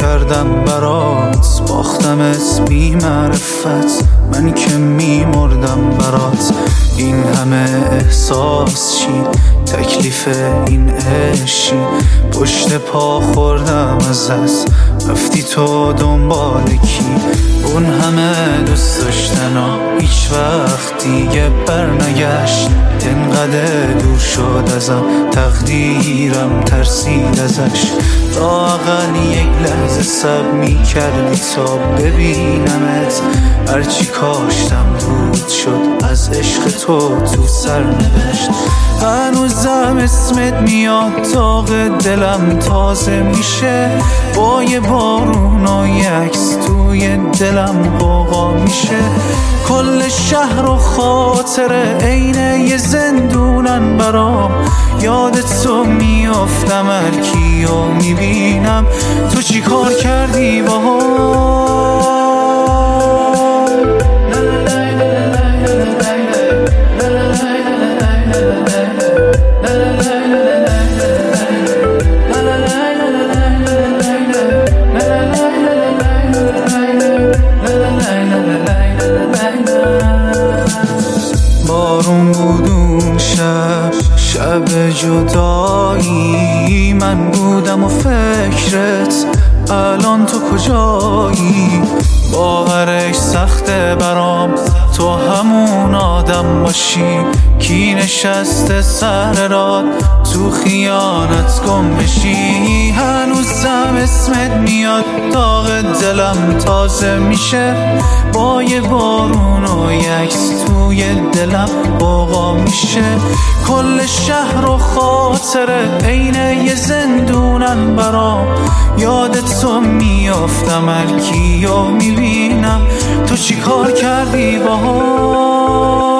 کردم برات، باختمت بی معرفت، من که میمردم برات. این همه احساس چی؟ تکلیف این عشقی؟ پشت پا خوردم ازت، رفتی تو دنبال کی؟ اون همه دوست داشتنا هیچ وقت دیگه برنگشت. انقدر دور شد ازم تقدیرم، ترسید ازش. لااقل یک لحظه صبر میکردی تا ببینمت. هرچی کاشتم دود شد از عشق تو سرنوشت. هنوزم اسمت میاد، داغ دلم تازه میشه. با یه بارون و یه عکس توی دلم غوغا میشه. کل شهر و خاطره عین یه زندونن برام. یاد تو میافتم هرکی و میبینم تو چی کار کردی باهام. بارون بود اون شب جدایی، من بودم و فکرت الان تو کجایی؟ باورش سخته برام تو همون آدم باشی کی نشسته سر راه تو خیانت گم بشی. هنوزم اسمت میاد، داغ دلم تازه میشه. با یه بارون و یه عکس توی دلم غوغا میشه. کل شهر و خاطره عین یه زندونن برام. یاد تو میافتم هرکی و میبینم تو چی کار کردی باهام.